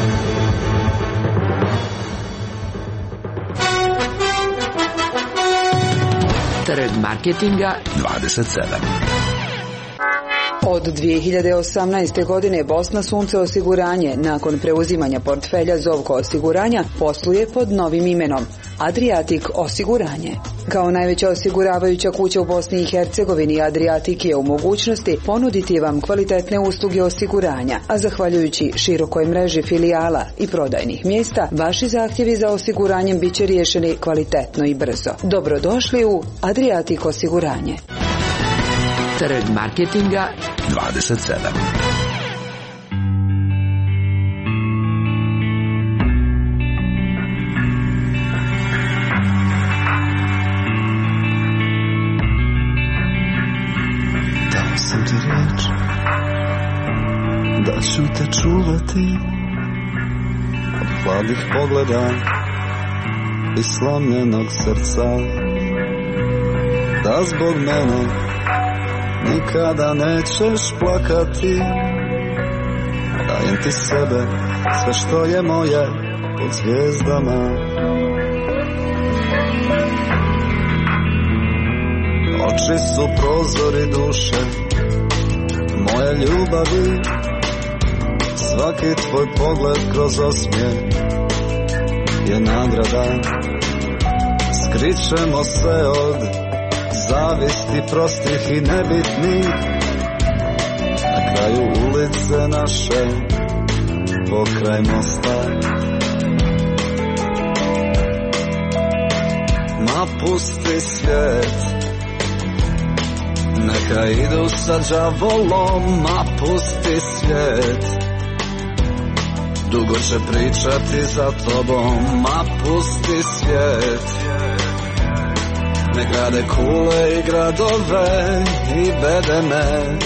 Trg marketinga dvadeset sedam. Od dvije hiljade osamnaeste. godine Bosna Sunce osiguranje nakon preuzimanja portfelja Zovko osiguranja posluje pod novim imenom Adriatic osiguranje. Kao najveća osiguravajuća kuća u Bosni i Hercegovini, Adriatic je u mogućnosti ponuditi vam kvalitetne usluge osiguranja, a zahvaljujući širokoj mreži filijala i prodajnih mjesta, vaši zahtjevi za osiguranjem bit će riješeni kvalitetno i brzo. Dobrodošli u Adriatic osiguranje. Trg marketinga dvadeset sedam. Dao sam ti riječ da ću te čuvati od hladnih pogleda i slomljenog srca, da zbog mene nikada nećeš plakati. Dajem ti sebe, sve što je moje, pod zvijezdama. Oči su prozori duše moje ljubavi, svaki tvoj pogled kroz osmijeh je nagrada. Skrićemo se od zavisti prostih i nebitnih, na kraju ulice naše, pokraj mosta. Ma pusti svijet, neka idu sa đavolom. Ma pusti svijet, dugo će pričati za tobom, ma pusti svijet. Ne grade kule i gradove i bedeme,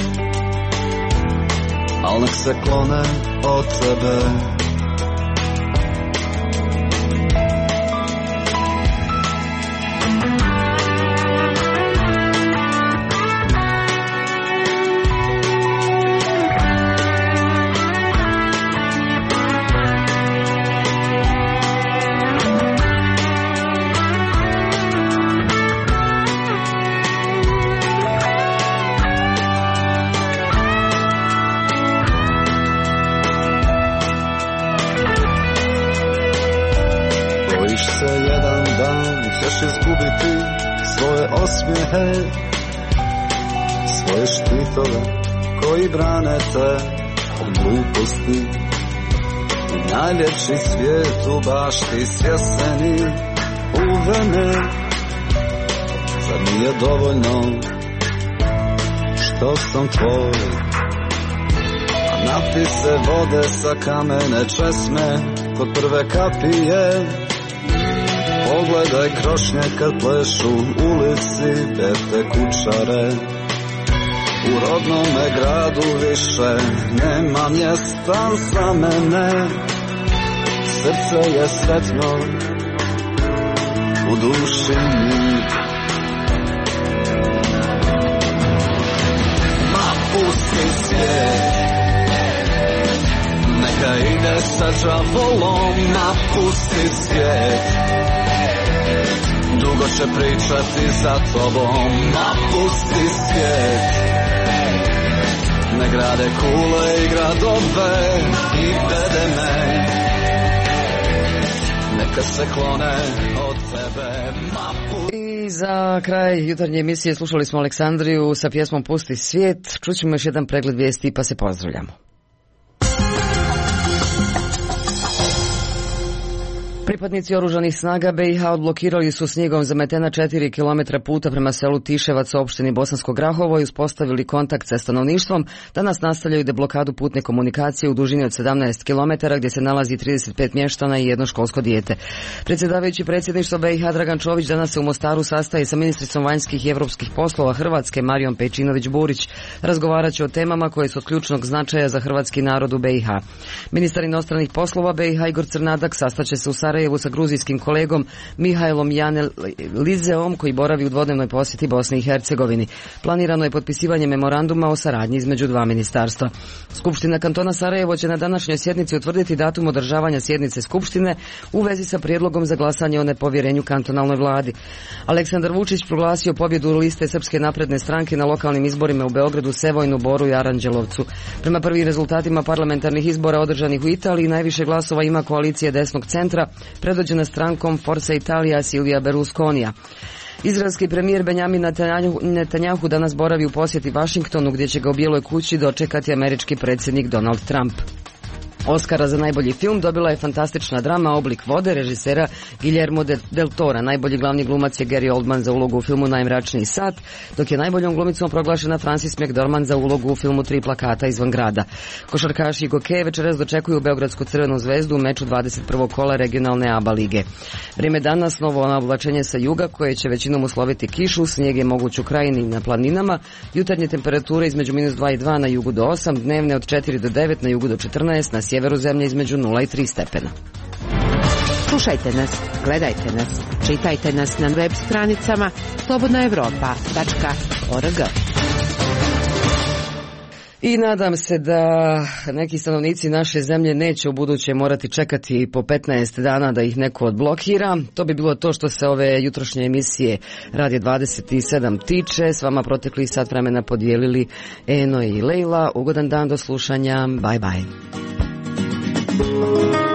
al nek se klone od tebe. Izgubiti svoje osmijehe, svoje štitove koji brane te od gluposti. I najljepši svijet u bašti svjeseni uvene. Zar nije dovoljno što sam tvoj? A napi se vode sa kamene česme kod prve kapije. Pogledaj krošnje kad plešu ulici pete kućare. U rodnome gradu više nema mjesta za mene. Srce je sretno, u duši mir. Ma pusti svijet, neka ide sa đavolom. Ma pusti svijet, dugo će pričati za tobom, ma pusti svijet. Ne grade kule i gradove i bedeme, neka se klone od tebe, ma pusti. I za kraj jutarnje emisije slušali smo Aleksandriju sa pjesmom Pusti svijet. Čućemo još jedan pregled vijesti pa se pozdravljamo. Pripadnici oružanih snaga B i H odblokirali su snijegom zametena četiri kilometra puta prema selu Tiševac u opštini Bosansko Grahovo i uspostavili kontakt sa stanovništvom. Danas nastavljaju deblokadu putne komunikacije u dužini od sedamnaest kilometara gdje se nalazi trideset pet mještana i jedno školsko dijete. Predsjedavajući predsjedništva B i H Dragan Čović danas se u Mostaru sastaje sa ministricom vanjskih i europskih poslova Hrvatske Marijom Pejčinović-Burić. Razgovarat će o temama koje su od ključnog značaja za hrvatski narod u B i H. Ministar inostranih poslova B i H Igor Crnadak sastaće se u Sarajevu sa gruzijskim kolegom Mihajlom Jane Lizeom koji boravi u dvodnevnoj posjeti Bosni i Hercegovini. Planirano je potpisivanje memoranduma o saradnji između dva ministarstva. Skupština kantona Sarajevo će na današnjoj sjednici utvrditi datum održavanja sjednice Skupštine u vezi sa prijedlogom za glasanje o nepovjerenju kantonalnoj vladi. Aleksandar Vučić proglasio pobjedu liste Srpske napredne stranke na lokalnim izborima u Beogradu, Sevojnu, Boru i Aranđelovcu. Prema prvim rezultatima parlamentarnih izbora održanih u Italiji najviše glasova ima koalicija desnog centra predvođena strankom Forza Italia Silvija Berlusconija. Izraelski premijer Benjamin Netanjahu danas boravi u posjeti Vašingtonu gdje će ga u Bijeloj kući dočekati američki predsjednik Donald Trump. Oskara za najbolji film dobila je fantastična drama Oblik vode režisera Guillermo del Tora. Najbolji glavni glumac je Gary Oldman za ulogu u filmu Najmračniji sat, dok je najboljom glumicom proglašena Frances McDormand za ulogu u filmu Tri plakata izvan grada. Košarkaši Gokeje večeras dočekuju Beogradsku Crvenu zvezdu u meču dvadeset prvog kola regionalne A B A lige. Vrijeme danas, novo oblačenje sa juga koje će većinom usloviti kišu, snijeg je moguć u krajini na planinama, jutarnje temperature između minus dva i dva na jugu do osam, dnevne od četiri do devet, na jugu do četrnaest, na sjeveru zemlje između nula i tri stepena. Slušajte nas, gledajte nas, čitajte nas na web stranicama slobodna evropa tačka org. I nadam se da neki stanovnici naše zemlje neće u buduće morati čekati po petnaest dana da ih neko odblokira. To bi bilo to što se ove jutrošnje emisije Radio dvadeset sedam tiče. S vama protekli sat vremena podijelili Eno i Lejla. Ugodan dan, do slušanja. Bye bye.